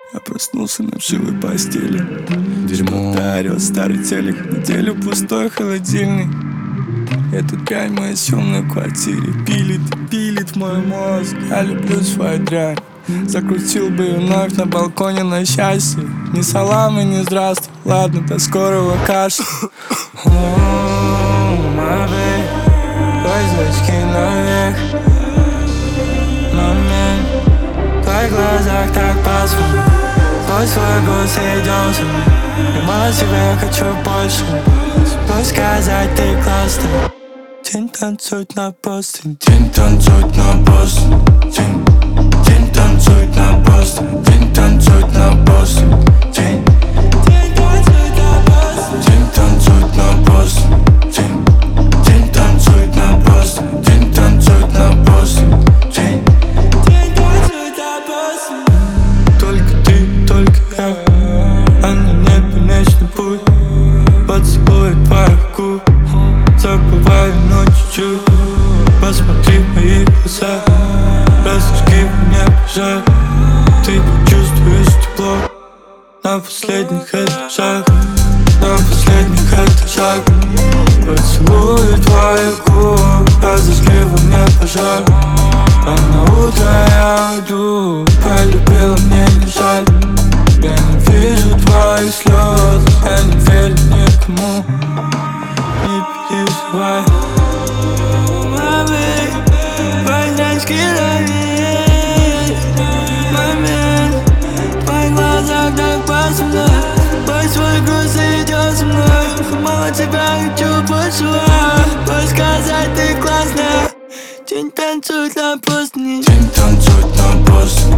Я проснулся на вшивой постели. Дерьмо. Дарил старый телек, неделю пустой холодильник. Эта дрянь в моей съемной квартире пилит мой мозг. Я люблю свою дрянь. Закрутил бы вновь на балконе на счастье. Ни салам и ни здравствуй. Ладно, до скорого кашля. Твои звездочки наверх. Момент. В твоих глазах так пасмурно. Твой свой голос идём со мной. Мимо тебя хочу больше. Пусть сказать ты классный. День танцует на Бостон. День танцует на Бостон. День танцует на Бостон. День танцует на Бостон. День танцует на Бостон. День танцует на Бостон. День танцует на Бостон. День танцует на Бостон. День танцует на Бостон. Только ты, только я, а на небе вечный путь. Поцелуй твоих губ. Забываю, но чуть-чуть. Посмотри в мои глаза. Разожги мне пожар. Ты почувствуешь тепло на последних этажах. На последних этажах. Поцелуй твоих губ. Разожги во мне пожар. А на утро я уйду. Полюбила, мне не жаль. Я не вижу твоих слез. Я не верю никому. Не переживай. Маме, поздравки лови. Момент, в твоих глазах так пасмурно. Пусть свой груз идёт со мной. Мало тебя хочу больше. Пусть сказать ты классная. День танцует на Бостоне. День танцует на Бостоне.